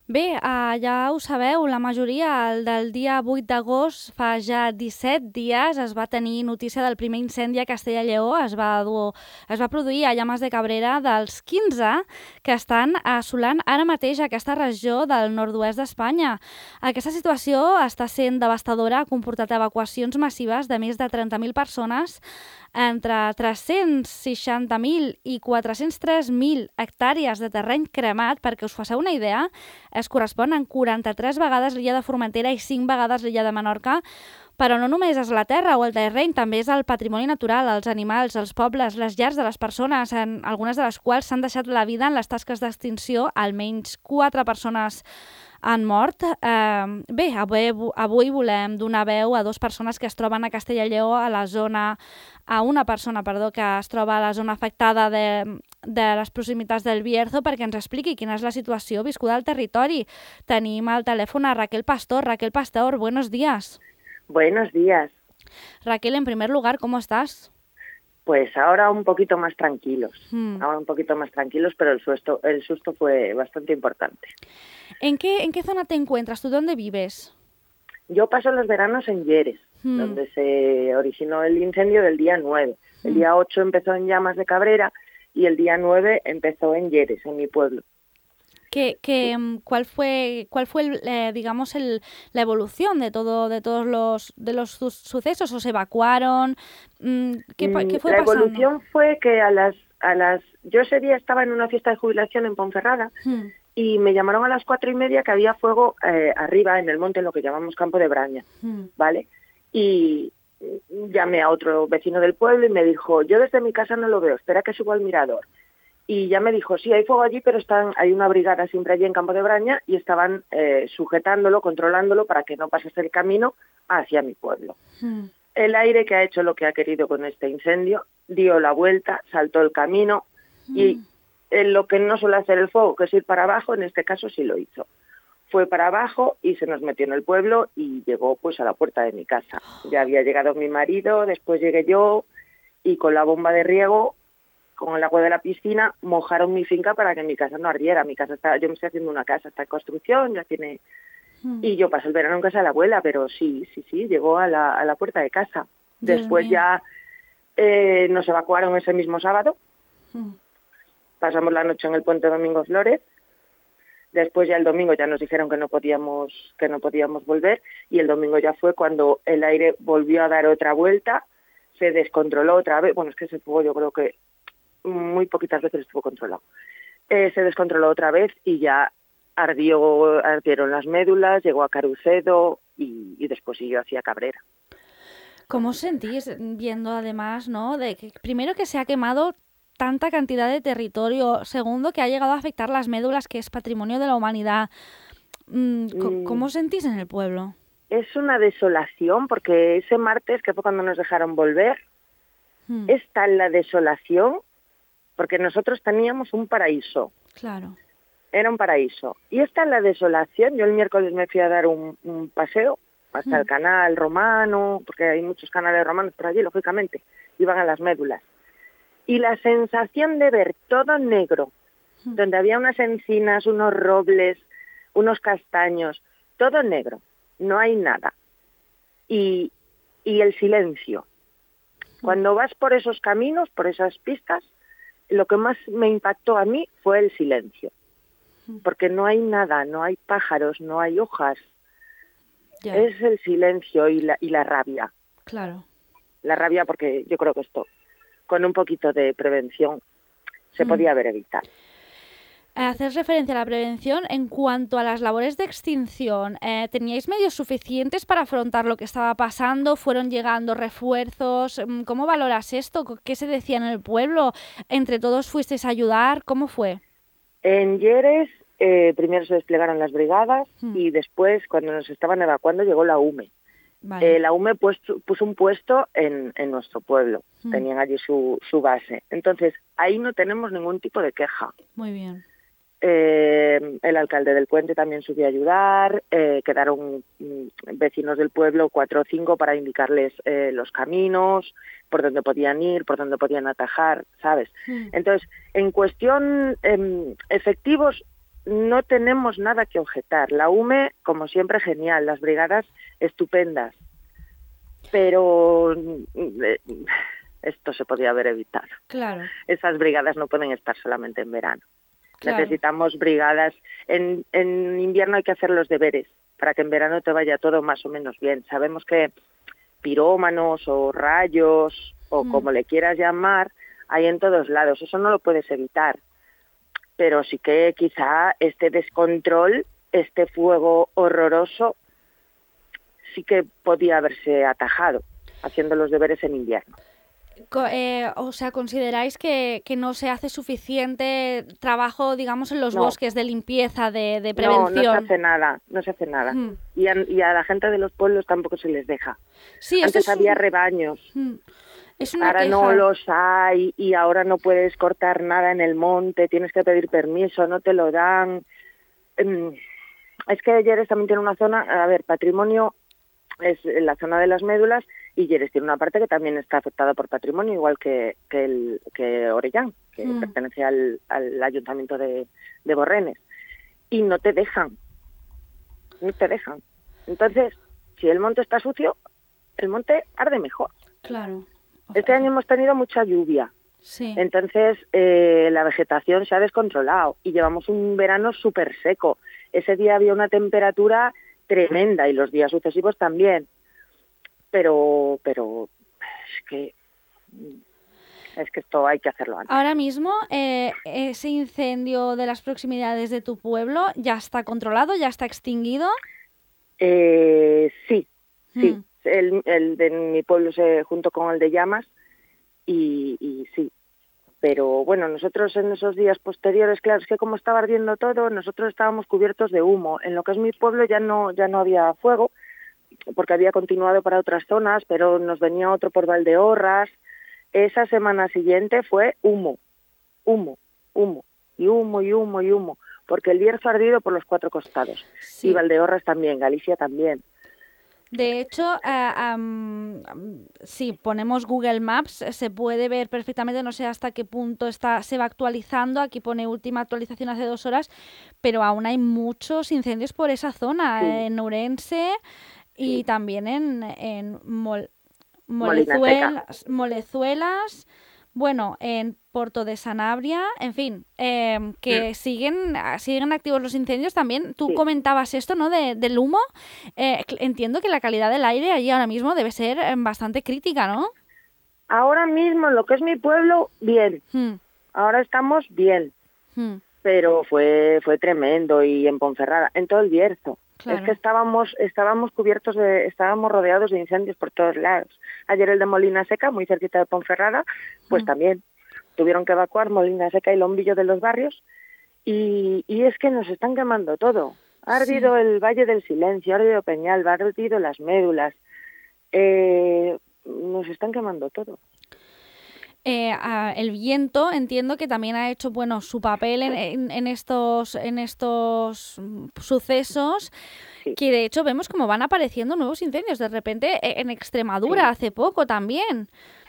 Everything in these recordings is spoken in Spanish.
Bé, ja ho sabeu, la majoria, el del dia 8 d'agost, fa ja 17 dies, es va tenir notícia del primer incendi a Castella i Lleó. Es va produir a Llames de Cabrera dels 15 que estan assolant ara mateix aquesta regió del nord-oest d'Espanya. Aquesta situació està sent devastadora, ha comportat evacuacions massives de més de 30.000 persones, entre 360.000 i 403.000 hectàrees de terreny cremat. Perquè us faceu una idea, es corresponen 43 vegades l'illa de Formentera i 5 vegades l'illa de Menorca. Però no només és la terra o el terreny, també és el patrimoni natural, els animals, els pobles, les llars de les persones, en algunes de les quals s'han deixat la vida en les tasques d'extinció. Almenys 4 persones han mort. Bé, avui volem donar veu a 2 persones que es troben a Castella i Lleó, a una persona, que es troba a la zona afectada de les proximitats del Bierzo, perquè ens expliqui quina és la situació viscuda al territori. Tenim al telèfon a Raquel Pastor. Raquel Pastor, buenos días. Buenos días. Raquel, en primer lugar, ¿cómo estás? Pues ahora un poquito más tranquilos. Ahora un poquito más tranquilos, pero el susto fue bastante importante. ¿En qué zona te encuentras? ¿Tú dónde vives? Yo paso los veranos en Lleres, donde se originó el incendio del día 9. El día 8 empezó en Llamas de Cabrera y el día 9 empezó en Lleres, en mi pueblo. ¿Cuál fue la evolución de todos los sucesos? ¿Os evacuaron? ¿Qué fue pasando? La evolución fue que yo ese día estaba en una fiesta de jubilación en Ponferrada y me llamaron a las 4:30 que había fuego arriba en el monte, en lo que llamamos Campo de Braña, ¿vale? Y llamé a otro vecino del pueblo y me dijo, yo desde mi casa no lo veo, espera que subo al mirador. Y ya me dijo, sí, hay fuego allí, pero hay una brigada siempre allí en Campo de Braña y estaban sujetándolo, controlándolo para que no pasase el camino hacia mi pueblo. El aire, que ha hecho lo que ha querido con este incendio, dio la vuelta, saltó el camino y lo que no suele hacer el fuego, que es ir para abajo, en este caso sí lo hizo. Fue para abajo y se nos metió en el pueblo y llegó pues a la puerta de mi casa. Ya había llegado mi marido, después llegué yo y con la bomba de riego, con el agua de la piscina, mojaron mi finca para que mi casa no ardiera. Yo me estoy haciendo una casa, está en construcción, ya tiene... Y yo pasé el verano en casa de la abuela, pero sí, llegó a la puerta de casa. Después ya nos evacuaron ese mismo sábado. Pasamos la noche en el puente Domingo Flores. Después ya el domingo ya nos dijeron que no podíamos volver, y el domingo ya fue cuando el aire volvió a dar otra vuelta, se descontroló otra vez. Bueno, es que ese fuego yo creo que muy poquitas veces estuvo controlado. Se descontroló otra vez y ya ardieron las médulas, llegó a Carucedo y después siguió hacia Cabrera. ¿Cómo os sentís viendo además, no, de que primero que se ha quemado tanta cantidad de territorio, segundo que ha llegado a afectar las médulas, que es patrimonio de la humanidad? ¿Cómo os sentís en el pueblo? Es una desolación, porque ese martes, que fue cuando nos dejaron volver, es tal la desolación, porque nosotros teníamos un paraíso. Claro. Era un paraíso. Y esta es la desolación. Yo el miércoles me fui a dar un paseo hasta el canal romano, porque hay muchos canales romanos por allí, lógicamente, iban a las médulas. Y la sensación de ver todo negro, donde había unas encinas, unos robles, unos castaños, todo negro, no hay nada. Y el silencio. Cuando vas por esos caminos, por esas pistas, lo que más me impactó a mí fue el silencio. Porque no hay nada, no hay pájaros, no hay hojas. Ya. Es el silencio y la rabia. Claro. La rabia, porque yo creo que esto, con un poquito de prevención, se podía haber evitado. Haces referencia a la prevención. En cuanto a las labores de extinción, ¿teníais medios suficientes para afrontar lo que estaba pasando? ¿Fueron llegando refuerzos? ¿Cómo valoras esto? ¿Qué se decía en el pueblo? ¿Entre todos fuisteis a ayudar? ¿Cómo fue? En Lleres primero se desplegaron las brigadas y después, cuando nos estaban evacuando, llegó la UME. Vale. La UME puso un puesto en nuestro pueblo. Tenían allí su base. Entonces, ahí no tenemos ningún tipo de queja. Muy bien. El alcalde del puente también subió a ayudar. Quedaron vecinos del pueblo, 4 o 5, para indicarles los caminos, por dónde podían ir, por dónde podían atajar, ¿sabes? Entonces, en cuestión efectivos, no tenemos nada que objetar. La UME, como siempre, genial, las brigadas estupendas, pero esto se podía haber evitado. Claro. Esas brigadas no pueden estar solamente en verano. Claro. Necesitamos brigadas. En invierno hay que hacer los deberes para que en verano te vaya todo más o menos bien. Sabemos que pirómanos o rayos o como le quieras llamar hay en todos lados. Eso no lo puedes evitar. Pero sí que quizá este descontrol, este fuego horroroso, sí que podía haberse atajado haciendo los deberes en invierno. O sea, ¿consideráis que no se hace suficiente trabajo, digamos, en los bosques de limpieza, de prevención? No se hace nada. Y a la gente de los pueblos tampoco se les deja. Sí, antes había rebaños. Es una ahora queja. No los hay y ahora no puedes cortar nada en el monte, tienes que pedir permiso, no te lo dan. Es que Lleres también tiene una zona, patrimonio es la zona de las médulas, y Lleres tiene una parte que también está afectada por patrimonio, igual que Orellán, que pertenece al ayuntamiento de Borrenes. Y no te dejan. Entonces, si el monte está sucio, el monte arde mejor. Claro. Este año hemos tenido mucha lluvia. Sí. Entonces, la vegetación se ha descontrolado y llevamos un verano súper seco. Ese día había una temperatura tremenda y los días sucesivos también. Pero es que esto hay que hacerlo antes. Ahora mismo, ese incendio de las proximidades de tu pueblo ya está controlado, ya está extinguido. Sí. El de mi pueblo se juntó con el de Llamas y sí. Pero bueno, nosotros en esos días posteriores, claro, es que como estaba ardiendo todo, nosotros estábamos cubiertos de humo. En lo que es mi pueblo ya no había fuego, porque había continuado para otras zonas, pero nos venía otro por Valdeorras. Esa semana siguiente fue humo, porque el Bierzo ha ardido por los 4 costados, y Valdeorras también, Galicia también. De hecho, si ponemos Google Maps, se puede ver perfectamente, no sé hasta qué punto se va actualizando, aquí pone última actualización hace 2 horas, pero aún hay muchos incendios por esa zona, en Ourense y también en Molezuelas, bueno, en Porto de Sanabria, en fin, que siguen activos los incendios también. Tú comentabas esto, ¿no?, del humo. Entiendo que la calidad del aire allí ahora mismo debe ser bastante crítica, ¿no? Ahora mismo, en lo que es mi pueblo, bien. Ahora estamos bien. Pero fue tremendo, y en Ponferrada, en todo el Bierzo. Claro. Es que estábamos cubiertos estábamos rodeados de incendios por todos lados. Ayer el de Molina Seca, muy cerquita de Ponferrada, pues también tuvieron que evacuar Molina Seca y Lombillo de los barrios, y es que nos están quemando todo. Ha ardido el Valle del Silencio, ha ardido Peñalba, ha ardido las médulas, nos están quemando todo. El viento, entiendo que también ha hecho su papel en estos sucesos, que de hecho vemos como van apareciendo nuevos incendios de repente en Extremadura hace poco también.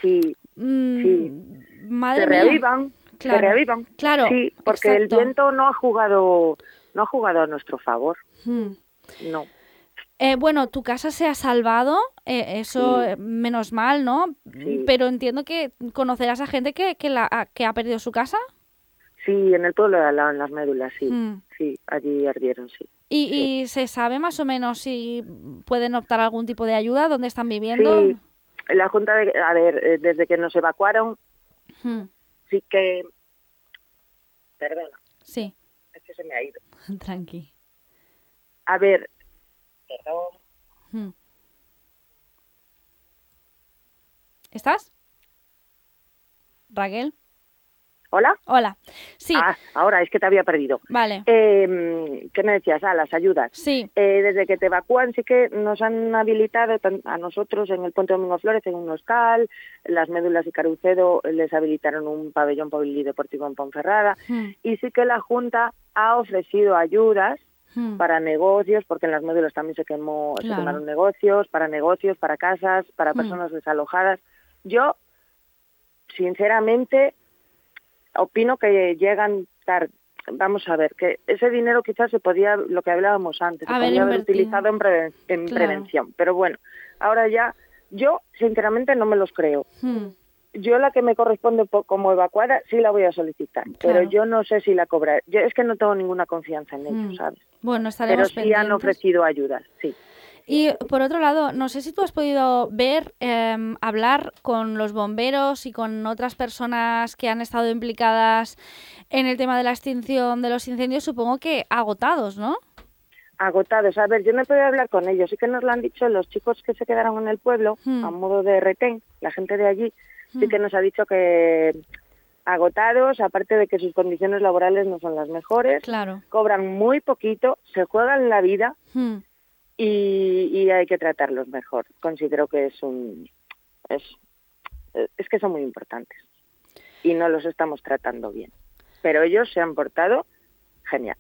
Madre se reavivan, claro, se reavivan. Claro, sí, porque exacto. El viento no ha jugado a nuestro favor. No. Bueno, tu casa se ha salvado, eso menos mal, ¿no? Pero entiendo que conocerás a gente que ha perdido su casa. Sí, en el pueblo de al lado, en las médulas, sí. Sí, allí ardieron, sí. ¿Y se sabe más o menos si pueden optar a algún tipo de ayuda? ¿Dónde están viviendo? Sí, la Junta, desde que nos evacuaron, sí que... Perdona. Sí. Es que se me ha ido. Tranqui. A ver... Perdón. ¿Estás? ¿Raquel? ¿Hola? Hola. Sí. Ahora, es que te había perdido. Vale. ¿Qué me decías? Las ayudas. Sí. Desde que te evacúan sí que nos han habilitado a nosotros en el Puente Domingo Flores, en un hostal, las Médulas y Carucedo les habilitaron un pabellón polideportivo en Ponferrada, y sí que la Junta ha ofrecido ayudas para negocios, porque en las Médulas también se quemaron negocios, para casas, para personas desalojadas. Yo, sinceramente, opino que llegan tarde. vamos a ver, que ese dinero quizás se podía, lo que hablábamos antes, se podía haber utilizado en prevención. Pero bueno, ahora ya, yo sinceramente no me los creo. Yo la que me corresponde como evacuada sí la voy a solicitar, pero yo no sé si la cobraré. Yo es que no tengo ninguna confianza en ellos, ¿sabes? Bueno, estaremos pendientes. Pero sí han ofrecido ayudas, sí. Y por otro lado, no sé si tú has podido ver, hablar con los bomberos y con otras personas que han estado implicadas en el tema de la extinción de los incendios, supongo que agotados, ¿no? Agotados. A ver, yo no he podido hablar con ellos. Sí que nos lo han dicho los chicos que se quedaron en el pueblo, a modo de retén, la gente de allí, sí que nos ha dicho que agotados, aparte de que sus condiciones laborales no son las mejores, cobran muy poquito, se juegan la vida y hay que tratarlos mejor. Considero que es que son muy importantes y no los estamos tratando bien. Pero ellos se han portado genial.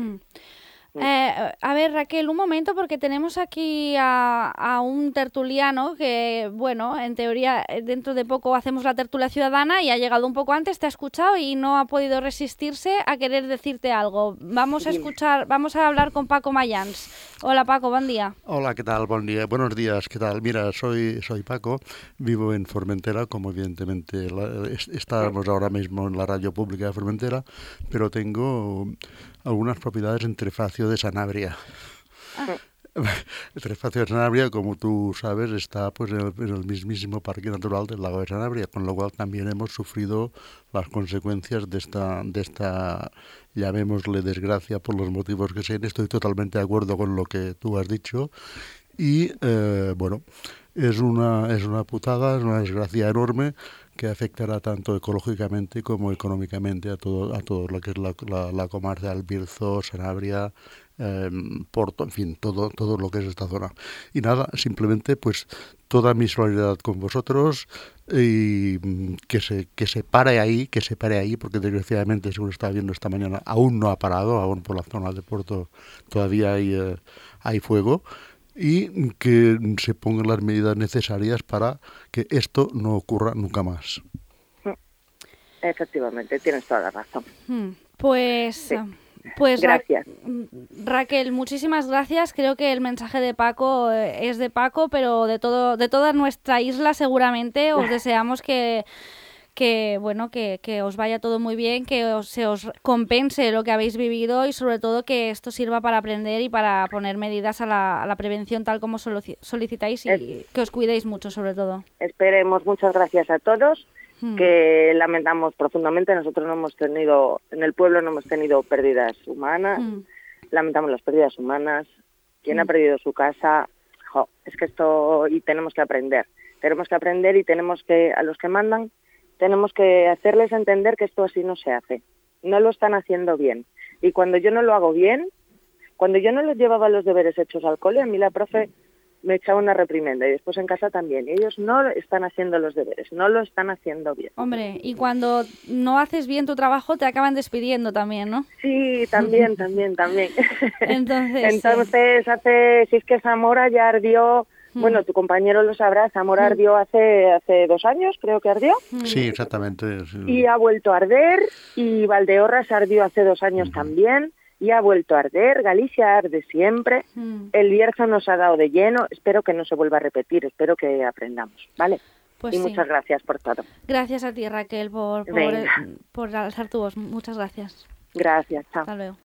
A ver, Raquel, un momento, porque tenemos aquí a un tertuliano que, bueno, en teoría dentro de poco hacemos la tertulia ciudadana y ha llegado un poco antes, te ha escuchado y no ha podido resistirse a querer decirte algo. Vamos a hablar con Paco Mayans. Hola Paco, buen día. Hola, ¿qué tal? Buen día. Buenos días, ¿qué tal? Mira, soy Paco, vivo en Formentera, como evidentemente estamos ahora mismo en la radio pública de Formentera, pero tengo algunas propiedades en Trefacio de Sanabria. El Trefacio de Sanabria, como tú sabes, está pues en el mismísimo Parque Natural del Lago de Sanabria, con lo cual también hemos sufrido las consecuencias de esta llamémosle desgracia por los motivos que sean. Estoy totalmente de acuerdo con lo que tú has dicho y bueno, es una putada, es una desgracia enorme que afectará tanto ecológicamente como económicamente a todo lo que es la comarca del Bierzo, Sanabria, Porto, en fin, todo lo que es esta zona. Y nada, simplemente pues toda mi solidaridad con vosotros y que se pare ahí, porque desgraciadamente, según estaba viendo esta mañana, aún no ha parado, aún por la zona de Porto todavía hay fuego, y que se pongan las medidas necesarias para que esto no ocurra nunca más. Efectivamente, tienes toda la razón. Pues... Sí. Pues gracias. Raquel, muchísimas gracias. Creo que el mensaje de Paco es de Paco, pero de toda nuestra isla seguramente. Os deseamos que os vaya todo muy bien, que se os compense lo que habéis vivido y sobre todo que esto sirva para aprender y para poner medidas a la prevención tal como solicitáis y que os cuidéis mucho sobre todo. Esperemos. Muchas gracias a todos. Que lamentamos profundamente. Nosotros en el pueblo no hemos tenido pérdidas humanas, lamentamos las pérdidas humanas. Quien ha perdido su casa, es que esto, y tenemos que aprender y tenemos que, a los que mandan, tenemos que hacerles entender que esto así no se hace, no lo están haciendo bien. Y cuando yo no lo hago bien, cuando yo no les llevaba los deberes hechos al cole, a mí la profe me echaba una reprimenda y después en casa también. Y ellos no están haciendo los deberes, no lo están haciendo bien. Hombre, y cuando no haces bien tu trabajo te acaban despidiendo también, ¿no? Sí, también. Entonces si es que Zamora ya ardió, bueno, tu compañero lo sabrá, Zamora ardió hace 2 años, creo que ardió. Sí, exactamente. Sí. Y ha vuelto a arder, y Valdeorras ardió hace 2 años también. Y ha vuelto a arder, Galicia arde siempre, el Bierzo nos ha dado de lleno, espero que no se vuelva a repetir, espero que aprendamos, ¿vale? Pues y sí. Muchas gracias por todo. Gracias a ti, Raquel, por alzar tu voz, muchas gracias. Gracias, chao. Hasta luego.